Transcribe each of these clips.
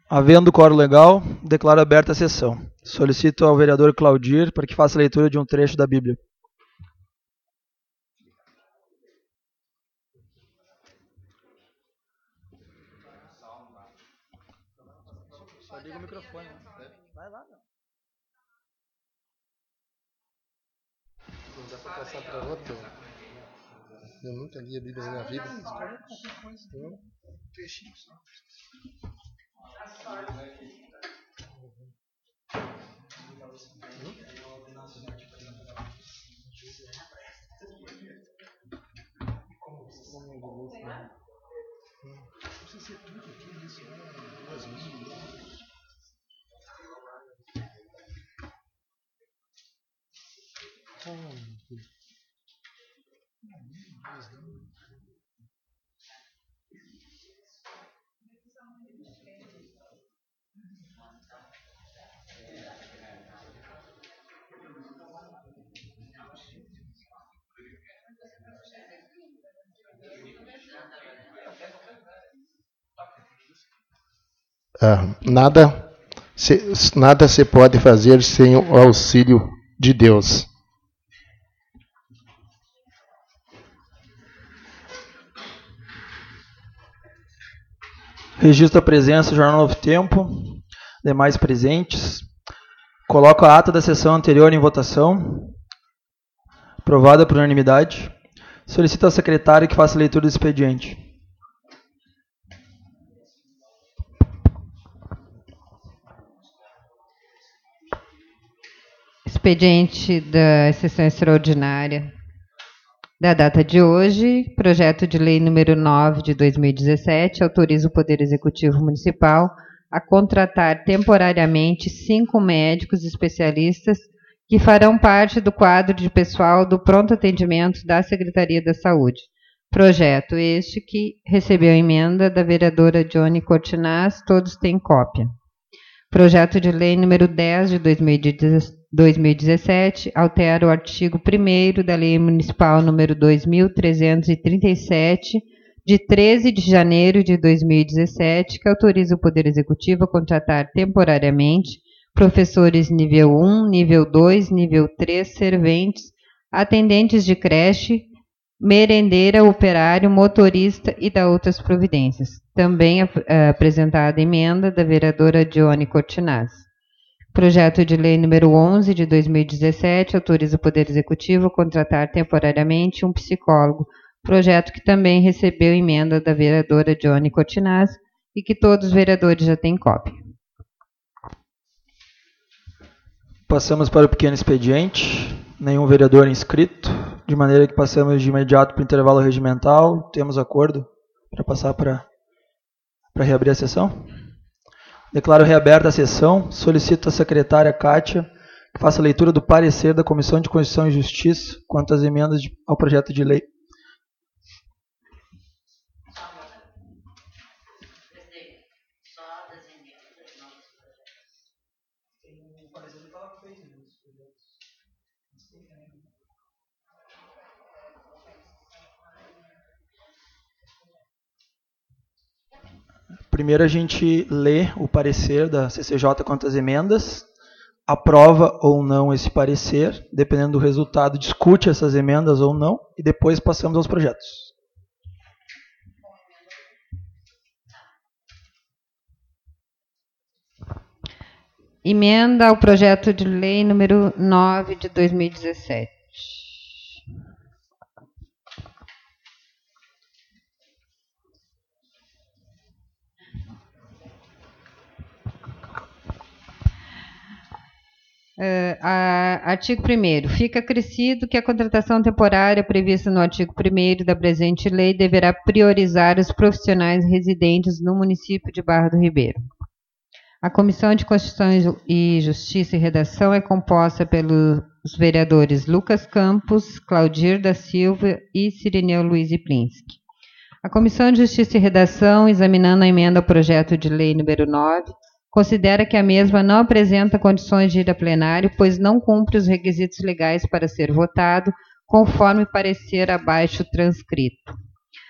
Havendo quórum legal, declaro aberta a sessão. Solicito ao vereador Claudir para que faça a leitura de um trecho da Bíblia. Só liga o microfone. Vai lá, meu. Não dá para passar para outro. Eu nunca li a Bíblia na minha vida. Nada se pode fazer sem o auxílio de Deus. Registro a presença, Jornal Novo Tempo, demais presentes. Coloco a ata da sessão anterior em votação, aprovada por unanimidade. Solicito ao secretário que faça a leitura do expediente. Expediente da sessão extraordinária da data de hoje, projeto de lei número 9 de 2017, autoriza o Poder Executivo Municipal a contratar temporariamente 5 médicos especialistas que farão parte do quadro de pessoal do pronto atendimento da Secretaria da Saúde. Projeto este que recebeu emenda da vereadora Johnny Cortinaz, todos têm cópia. Projeto de lei número 10 de 2017, altera o artigo 1º da Lei Municipal número 2.337, de 13 de janeiro de 2017, que autoriza o Poder Executivo a contratar temporariamente professores nível 1, nível 2, nível 3, serventes, atendentes de creche, merendeira, operário, motorista e da outras providências. Também apresentada emenda da vereadora Johnny Cortinaz. Projeto de lei número 11 de 2017 autoriza o Poder Executivo a contratar temporariamente um psicólogo. Projeto que também recebeu emenda da vereadora Johnny Cortinaz e que todos os vereadores já têm cópia. Passamos para o pequeno expediente. Nenhum vereador inscrito, de maneira que passamos de imediato para o intervalo regimental. Temos acordo para passar para reabrir a sessão? Declaro reaberta a sessão. Solicito à secretária Kátia que faça a leitura do parecer da Comissão de Constituição e Justiça quanto às emendas ao projeto de lei. Primeiro a gente lê o parecer da CCJ quanto às emendas, aprova ou não esse parecer, dependendo do resultado, discute essas emendas ou não, e depois passamos aos projetos. Emenda ao projeto de lei número 9 de 2017. Artigo 1º. Fica acrescido que a contratação temporária prevista no artigo 1º da presente lei deverá priorizar os profissionais residentes no município de Barra do Ribeiro. A Comissão de Constituição e Justiça e Redação é composta pelos vereadores Lucas Campos, Claudir da Silva e Cirineu Luiz Iplinski. A Comissão de Justiça e Redação, examinando a emenda ao projeto de lei número 9, considera que a mesma não apresenta condições de ir a plenário, pois não cumpre os requisitos legais para ser votado, conforme parecer abaixo transcrito.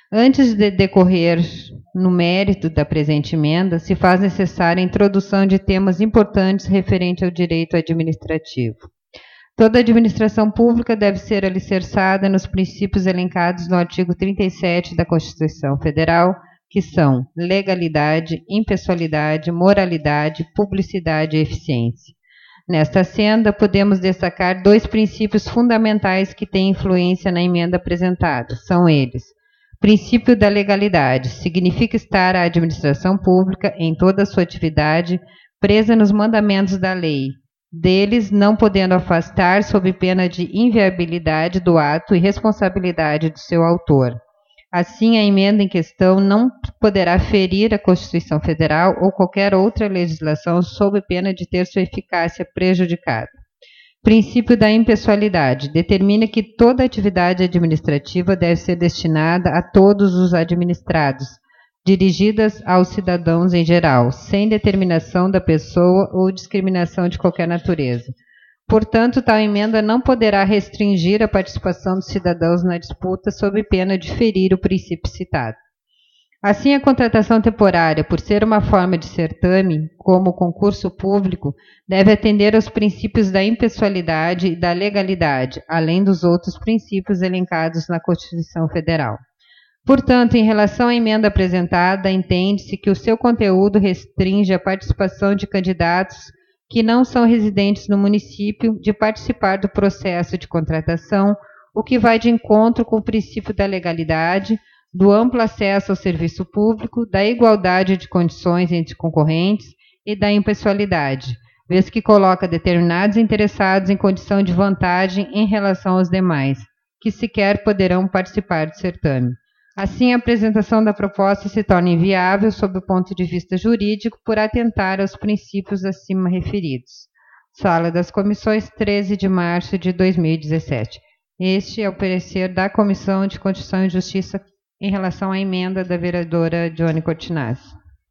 Antes de decorrer no mérito da presente emenda, se faz necessária a introdução de temas importantes referentes ao direito administrativo. Toda administração pública deve ser alicerçada nos princípios elencados no artigo 37 da Constituição Federal, que são legalidade, impessoalidade, moralidade, publicidade e eficiência. Nesta senda, podemos destacar 2 princípios fundamentais que têm influência na emenda apresentada. São eles: princípio da legalidade significa estar a administração pública, em toda a sua atividade, presa nos mandamentos da lei, deles não podendo afastar sob pena de inviabilidade do ato e responsabilidade do seu autor. Assim, a emenda em questão não poderá ferir a Constituição Federal ou qualquer outra legislação sob pena de ter sua eficácia prejudicada. Princípio da impessoalidade determina que toda atividade administrativa deve ser destinada a todos os administrados, dirigidas aos cidadãos em geral, sem determinação da pessoa ou discriminação de qualquer natureza. Portanto, tal emenda não poderá restringir a participação dos cidadãos na disputa sob pena de ferir o princípio citado. Assim, a contratação temporária, por ser uma forma de certame, como concurso público, deve atender aos princípios da impessoalidade e da legalidade, além dos outros princípios elencados na Constituição Federal. Portanto, em relação à emenda apresentada, entende-se que o seu conteúdo restringe a participação de candidatos que não são residentes no município de participar do processo de contratação, o que vai de encontro com o princípio da legalidade, do amplo acesso ao serviço público, da igualdade de condições entre concorrentes e da impessoalidade, vez que coloca determinados interessados em condição de vantagem em relação aos demais, que sequer poderão participar do certame. Assim, a apresentação da proposta se torna inviável sob o ponto de vista jurídico por atentar aos princípios acima referidos. Sala das Comissões, 13 de março de 2017. Este é o parecer da Comissão de Constituição e Justiça em relação à emenda da vereadora Johnny Cortinazzi.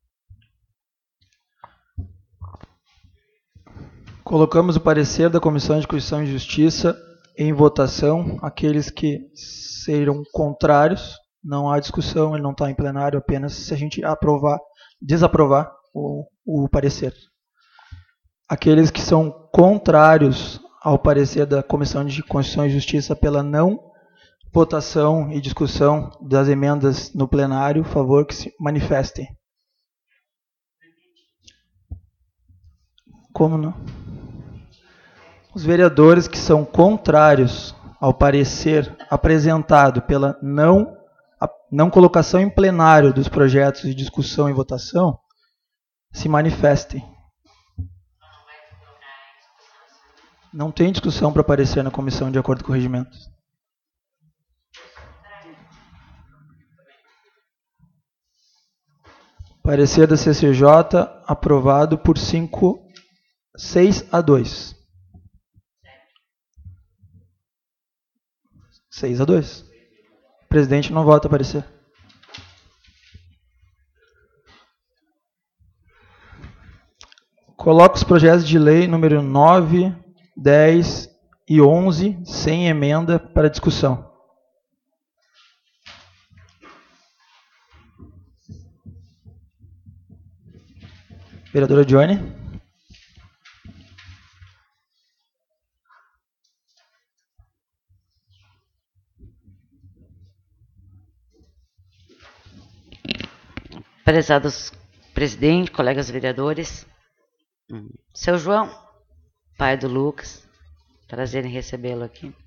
Colocamos o parecer da Comissão de Constituição e Justiça em votação. Aqueles que serão contrários, não há discussão, ele não está em plenário, apenas se a gente desaprovar o parecer. Aqueles que são contrários ao parecer da Comissão de Constituição e Justiça pela não votação e discussão das emendas no plenário, por favor, que se manifestem. Como não? Os vereadores que são contrários ao parecer apresentado pela não colocação em plenário dos projetos de discussão e votação, se manifestem. Não tem discussão para parecer na comissão de acordo com o regimento. Parecer da CCJ aprovado por 6-2. 6-2. O presidente não vota parecer. Coloco os projetos de lei número 9, 10 e 11 sem emenda para discussão. Vereadora Johnny. Prezados presidente, colegas vereadores, seu João, pai do Lucas, prazer em recebê-lo aqui.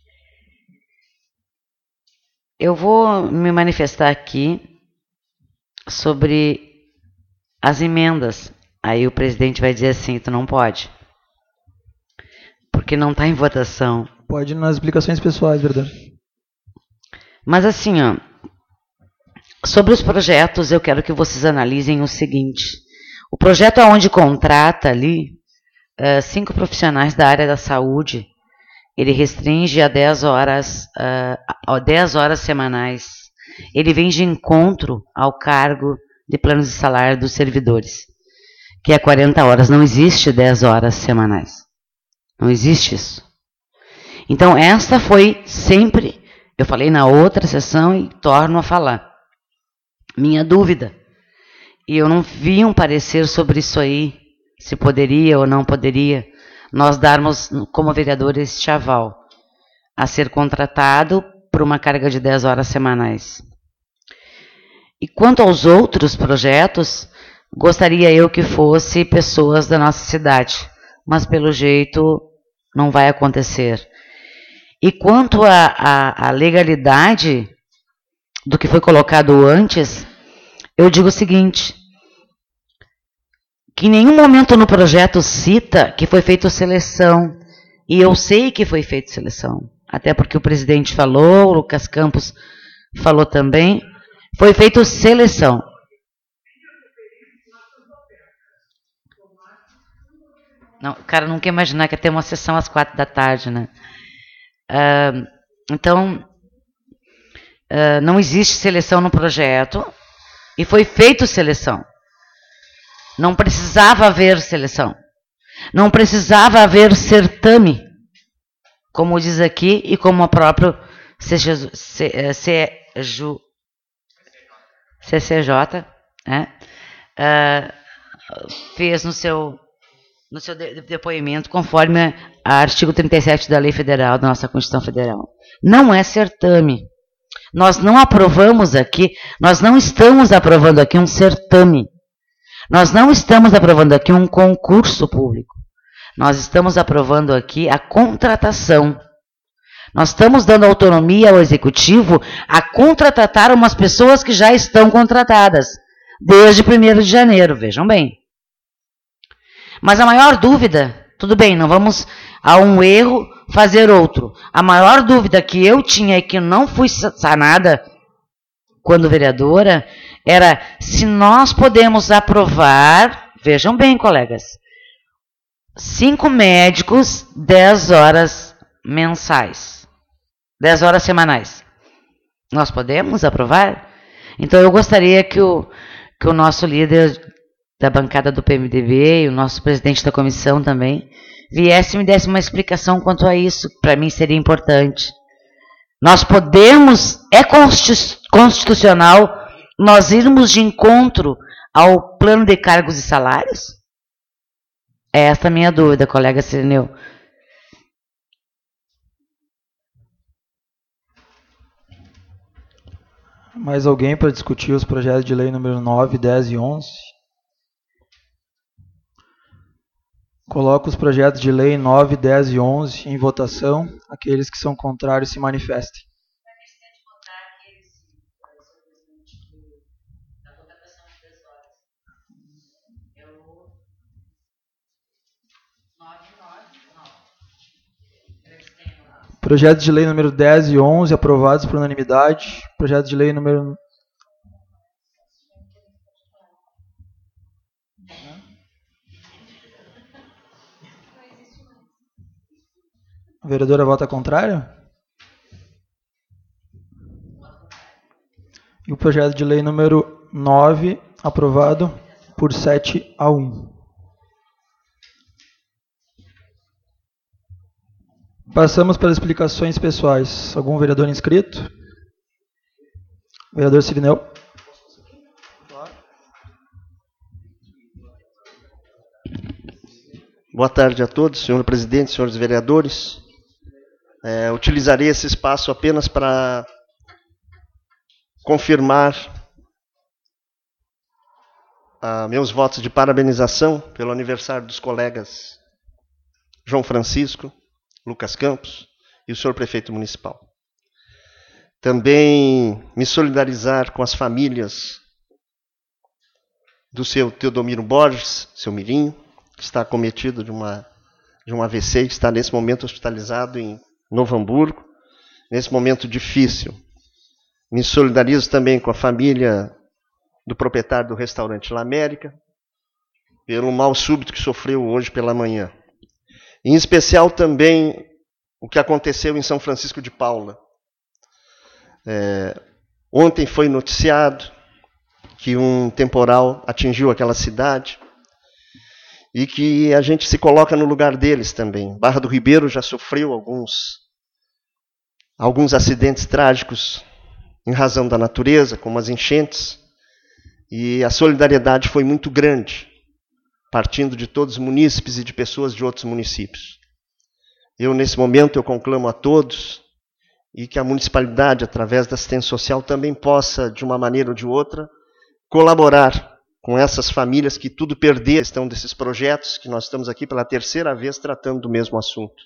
Eu vou me manifestar aqui sobre as emendas. Aí o presidente vai dizer assim, tu não pode, porque não está em votação. Pode nas explicações pessoais, verdade. Mas assim, ó, sobre os projetos, eu quero que vocês analisem o seguinte. O projeto onde contrata ali 5 profissionais da área da saúde, ele restringe a 10 horas semanais. Ele vem de encontro ao cargo de planos de salário dos servidores, que é 40 horas. Não existe 10 horas semanais. Não existe isso. Então, esta foi sempre, eu falei na outra sessão e torno a falar. minha dúvida. E eu não vi um parecer sobre isso aí, se poderia ou não poderia nós darmos, como vereador, este aval a ser contratado por uma carga de 10 horas semanais. E quanto aos outros projetos, gostaria eu que fosse pessoas da nossa cidade, mas pelo jeito não vai acontecer. E quanto à legalidade do que foi colocado antes, eu digo o seguinte, que em nenhum momento no projeto cita que foi feita seleção, e eu sei que foi feita seleção, até porque o presidente falou, o Lucas Campos falou também, foi feita seleção. Não, o cara não quer imaginar que ia ter uma sessão às 4 da tarde, né? Então, não existe seleção no projeto e foi feita seleção. Não precisava haver seleção. Não precisava haver certame, como diz aqui e como a própria CCJ fez no seu depoimento, conforme o artigo 37 da Lei Federal, da nossa Constituição Federal. Não é certame. Nós não aprovamos aqui, nós não estamos aprovando aqui um certame. Nós não estamos aprovando aqui um concurso público. Nós estamos aprovando aqui a contratação. Nós estamos dando autonomia ao Executivo a contratar umas pessoas que já estão contratadas, desde 1º de janeiro, vejam bem. Mas a maior dúvida, tudo bem, não vamos a um erro fazer outro. A maior dúvida que eu tinha e que não fui sanada quando vereadora, era se nós podemos aprovar, vejam bem, colegas, 5 médicos, 10 horas mensais, 10 horas semanais. Nós podemos aprovar? Então eu gostaria que o nosso líder da bancada do PMDB e o nosso presidente da comissão também viesse e me desse uma explicação quanto a isso, para mim seria importante. Nós podemos, é constitucional, nós irmos de encontro ao plano de cargos e salários? É essa a minha dúvida, colega Cirineu. Mais alguém para discutir os projetos de lei número 9, 10 e 11? Coloco os projetos de lei 9, 10 e 11 em votação. Aqueles que são contrários se manifestem. Projetos de lei número 10 e 11 aprovados por unanimidade. Projeto de lei número... A vereadora vota contrário? E o projeto de lei número 9 aprovado por 7-1. Passamos para as explicações pessoais. Algum vereador inscrito? Vereador Cirineu. Boa tarde a todos, senhor presidente, senhores vereadores. Utilizarei esse espaço apenas para confirmar meus votos de parabenização pelo aniversário dos colegas João Francisco, Lucas Campos e o senhor prefeito municipal. Também me solidarizar com as famílias do seu Teodomiro Borges, seu Mirinho, que está acometido de um AVC, que está nesse momento hospitalizado em Novo Hamburgo, nesse momento difícil. Me solidarizo também com a família do proprietário do restaurante La América, pelo mal súbito que sofreu hoje pela manhã. Em especial também o que aconteceu em São Francisco de Paula. Ontem foi noticiado que um temporal atingiu aquela cidade e que a gente se coloca no lugar deles também. Barra do Ribeiro já sofreu alguns acidentes trágicos em razão da natureza, como as enchentes, E a solidariedade foi muito grande, partindo de todos os munícipes e de pessoas de outros municípios. Nesse momento, eu conclamo a todos e que a municipalidade, através da assistência social, também possa, de uma maneira ou de outra, colaborar com essas famílias que tudo perderam. A questão desses projetos, que nós estamos aqui pela terceira vez tratando do mesmo assunto.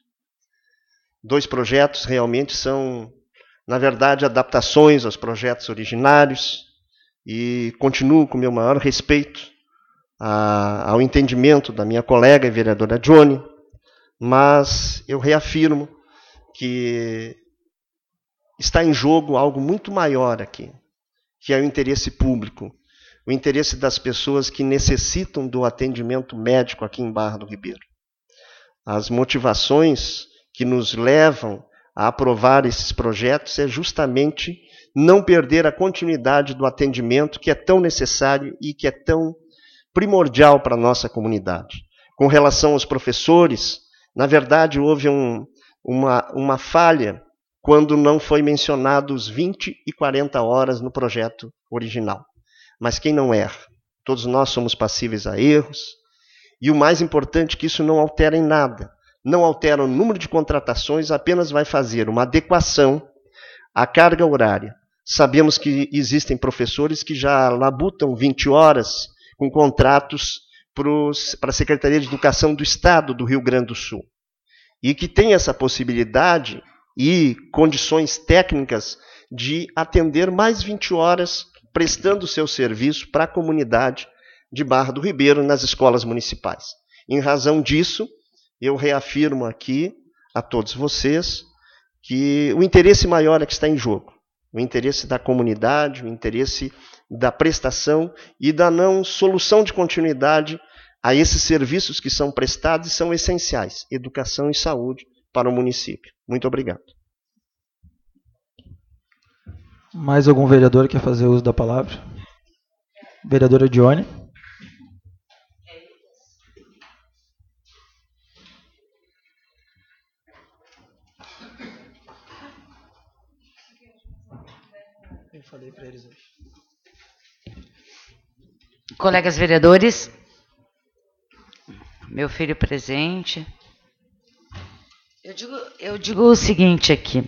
2 projetos realmente são, na verdade, adaptações aos projetos originários, e continuo com o meu maior respeito ao entendimento da minha colega e vereadora Johnny, mas eu reafirmo que está em jogo algo muito maior aqui, que é o interesse público, o interesse das pessoas que necessitam do atendimento médico aqui em Barra do Ribeiro. As motivações que nos levam a aprovar esses projetos é justamente não perder a continuidade do atendimento que é tão necessário e que é tão primordial para a nossa comunidade. Com relação aos professores, na verdade houve uma falha quando não foi mencionado os 20 e 40 horas no projeto original. Mas quem não erra? Todos nós somos passíveis a erros. E o mais importante é que isso não altera em nada. Não altera o número de contratações, apenas vai fazer uma adequação à carga horária. Sabemos que existem professores que já labutam 20 horas com contratos para a Secretaria de Educação do Estado do Rio Grande do Sul. E que tem essa possibilidade e condições técnicas de atender mais 20 horas prestando o seu serviço para a comunidade de Barra do Ribeiro nas escolas municipais. Em razão disso, eu reafirmo aqui a todos vocês que o interesse maior é que está em jogo. O interesse da comunidade, o interesse da prestação e da não solução de continuidade a esses serviços que são prestados e são essenciais, educação e saúde para o município. Muito obrigado. Mais algum vereador quer fazer uso da palavra? Vereadora Dione. Eu falei para eles hoje. Colegas vereadores, meu filho presente. Eu digo o seguinte aqui,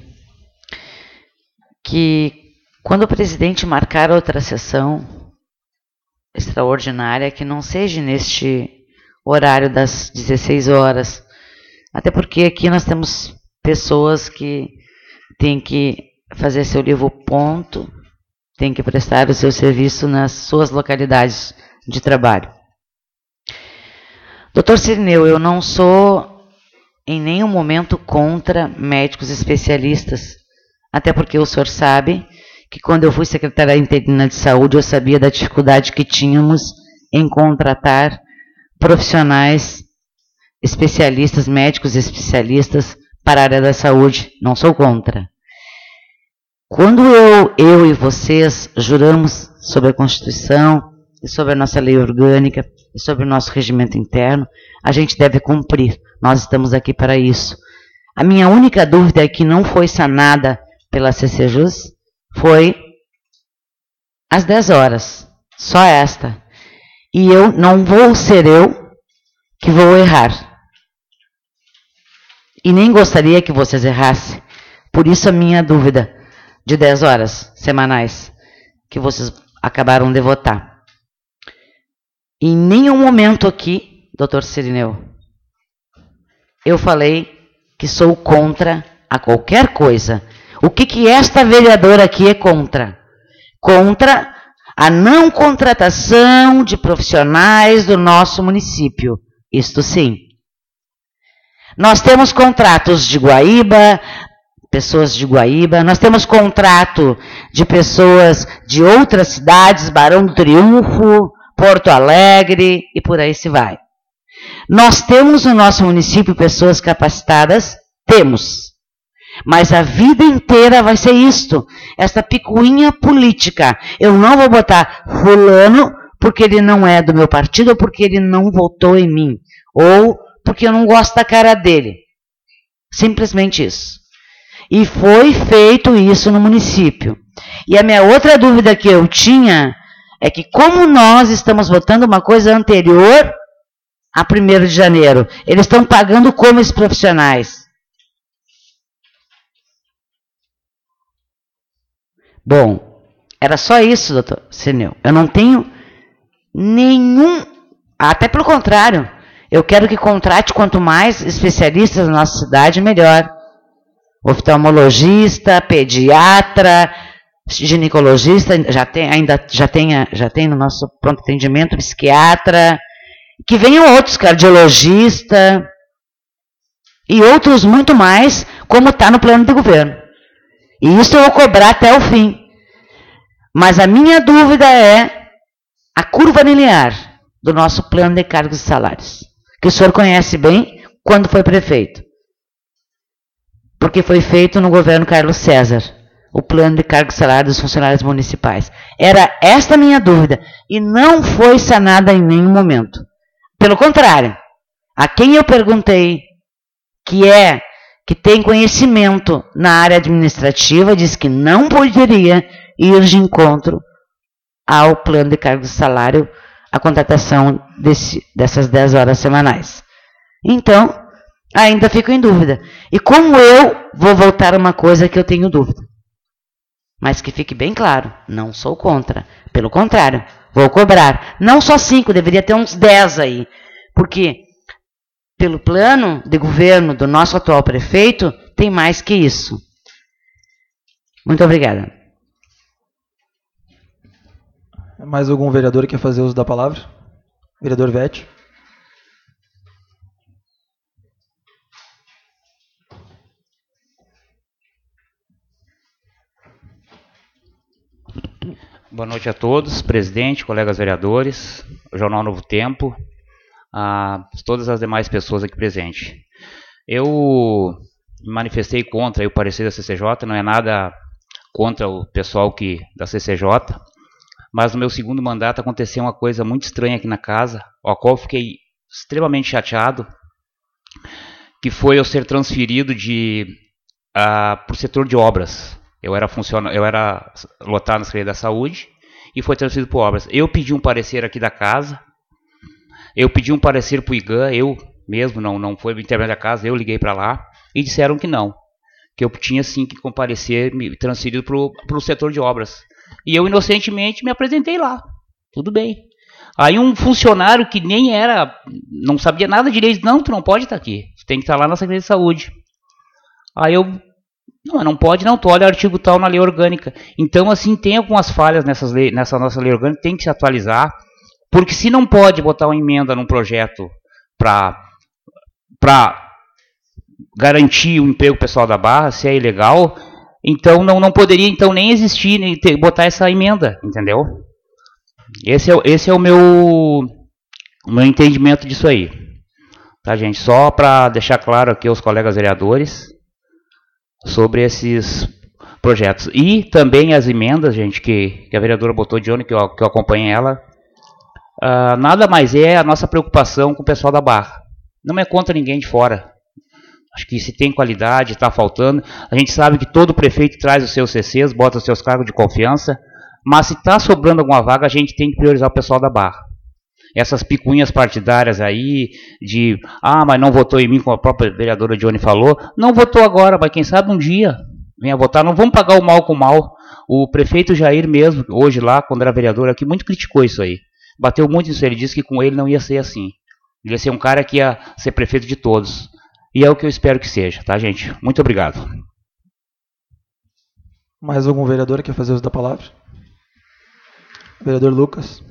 que quando o presidente marcar outra sessão extraordinária, que não seja neste horário das 16 horas, até porque aqui nós temos pessoas que têm que fazer seu livro ponto, têm que prestar o seu serviço nas suas localidades de trabalho. Doutor Cirineu, eu não sou em nenhum momento contra médicos especialistas, até porque o senhor sabe que quando eu fui secretária interina de saúde, eu sabia da dificuldade que tínhamos em contratar profissionais especialistas, médicos especialistas para a área da saúde. Não sou contra. Quando eu e vocês juramos sobre a Constituição e sobre a nossa lei orgânica e sobre o nosso regimento interno, a gente deve cumprir. Nós estamos aqui para isso. A minha única dúvida é que não foi sanada pela CCJUS foi às 10 horas. Só esta. E eu não vou ser eu que vou errar. E nem gostaria que vocês errassem. Por isso a minha dúvida de 10 horas semanais que vocês acabaram de votar. Em nenhum momento aqui, doutor Cirineu, eu falei que sou contra a qualquer coisa. O que esta vereadora aqui é contra? Contra a não contratação de profissionais do nosso município. Isto sim. Nós temos contratos de Guaíba, pessoas de Guaíba, nós temos contrato de pessoas de outras cidades, Barão do Triunfo, Porto Alegre e por aí se vai. Nós temos no nosso município pessoas capacitadas? Temos. Mas a vida inteira vai ser isto, essa picuinha política. Eu não vou botar fulano porque ele não é do meu partido ou porque ele não votou em mim, ou porque eu não gosto da cara dele. Simplesmente isso. E foi feito isso no município. E a minha outra dúvida que eu tinha É que como nós estamos votando uma coisa anterior a 1º de janeiro, eles estão pagando como esses profissionais? Bom, era só isso, doutor Seneu. Eu não tenho nenhum... Até pelo contrário, eu quero que contrate quanto mais especialistas na nossa cidade, melhor. Oftalmologista, pediatra, ginecologista, já tem no nosso pronto atendimento, psiquiatra, que venham outros, cardiologista e outros muito mais, como está no plano de governo. E isso eu vou cobrar até o fim. Mas a minha dúvida é a curva linear do nosso plano de cargos e salários, que o senhor conhece bem quando foi prefeito. Porque foi feito no governo Carlos César, o plano de cargos e salários dos funcionários municipais. Era esta a minha dúvida, e não foi sanada em nenhum momento. Pelo contrário, a quem eu perguntei que tem conhecimento na área administrativa, disse que não poderia ir de encontro ao plano de cargos e salário, a contratação dessas 10 horas semanais. Então, ainda fico em dúvida. E como eu vou voltar a uma coisa que eu tenho dúvida? Mas que fique bem claro, não sou contra. Pelo contrário, vou cobrar. Não só 5, deveria ter uns 10 aí. Porque, pelo plano de governo do nosso atual prefeito, tem mais que isso. Muito obrigada. Mais algum vereador que quer fazer uso da palavra? Vereador Vete. Boa noite a todos, presidente, colegas vereadores, Jornal Novo Tempo, a todas as demais pessoas aqui presentes. Eu me manifestei contra o parecer da CCJ, não é nada contra o pessoal da CCJ, mas no meu segundo mandato aconteceu uma coisa muito estranha aqui na casa, a qual eu fiquei extremamente chateado, que foi eu ser transferido para o setor de obras. Eu era lotado na Secretaria da Saúde e foi transferido para obras. Eu pedi um parecer aqui da casa, eu pedi um parecer para o IGAN, eu mesmo, não foi o intermédio da casa, eu liguei para lá e disseram que não, que eu tinha sim que comparecer, me transferido para o setor de obras. E eu inocentemente me apresentei lá, tudo bem. Aí um funcionário que nem não sabia nada direito, não, tu não pode estar aqui, tu tem que estar lá na Secretaria de Saúde. Aí eu... Não pode não, tu olha o artigo tal na lei orgânica. Então, assim, tem algumas falhas nessa nossa lei orgânica, tem que se atualizar, porque se não pode botar uma emenda num projeto para garantir o emprego pessoal da Barra, se é ilegal, então não poderia então nem existir, nem botar essa emenda, entendeu? Esse é o meu entendimento disso aí. Tá, gente? Só para deixar claro aqui aos colegas vereadores sobre esses projetos. E também as emendas, gente, que a vereadora botou de onde, que eu acompanhei ela, nada mais é a nossa preocupação com o pessoal da Barra. Não é contra ninguém de fora. Acho que se tem qualidade, está faltando. A gente sabe que todo prefeito traz os seus CCs, bota os seus cargos de confiança, mas se está sobrando alguma vaga, a gente tem que priorizar o pessoal da Barra. Essas picuinhas partidárias aí, mas não votou em mim, como a própria vereadora Johnny falou, não votou agora, mas quem sabe um dia venha votar, não vamos pagar o mal com o mal. O prefeito Jair mesmo, hoje lá, quando era vereador aqui, muito criticou isso aí, bateu muito nisso, ele disse que com ele não ia ser assim, ele ia ser um cara que ia ser prefeito de todos, e é o que eu espero que seja, tá, gente? Muito obrigado. Mais algum vereador que quer fazer uso da palavra? Vereador Lucas.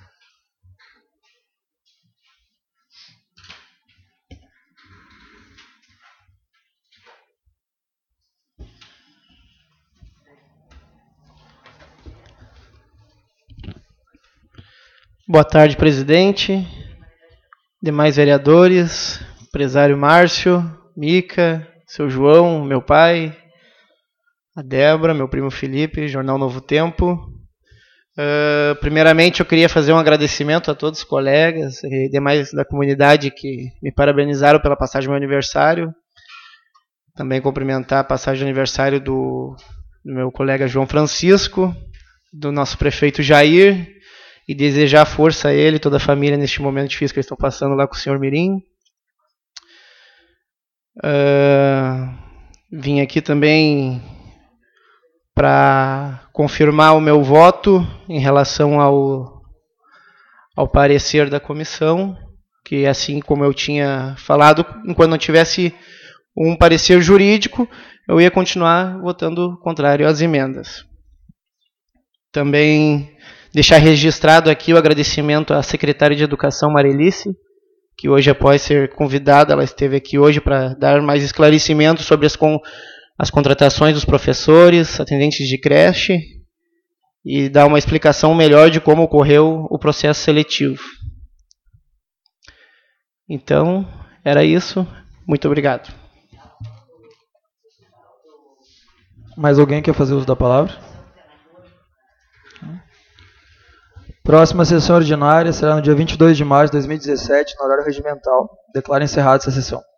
Boa tarde, presidente, demais vereadores, empresário Márcio, Mica, seu João, meu pai, a Débora, meu primo Felipe, Jornal Novo Tempo. Primeiramente, eu queria fazer um agradecimento a todos os colegas e demais da comunidade que me parabenizaram pela passagem do meu aniversário. Também cumprimentar a passagem de aniversário do meu colega João Francisco, do nosso prefeito Jair, e desejar força a ele e toda a família neste momento difícil que eles estão passando lá com o senhor Mirim. Vim aqui também para confirmar o meu voto em relação ao parecer da comissão, que assim como eu tinha falado, enquanto não tivesse um parecer jurídico, eu ia continuar votando contrário às emendas. Também deixar registrado aqui o agradecimento à secretária de Educação, Marelice, que hoje, após ser convidada, ela esteve aqui hoje para dar mais esclarecimentos sobre as contratações dos professores, atendentes de creche, e dar uma explicação melhor de como ocorreu o processo seletivo. Então, era isso. Muito obrigado. Mais alguém quer fazer uso da palavra? Próxima sessão ordinária será no dia 22 de março de 2017, no horário regimental. Declaro encerrada essa sessão.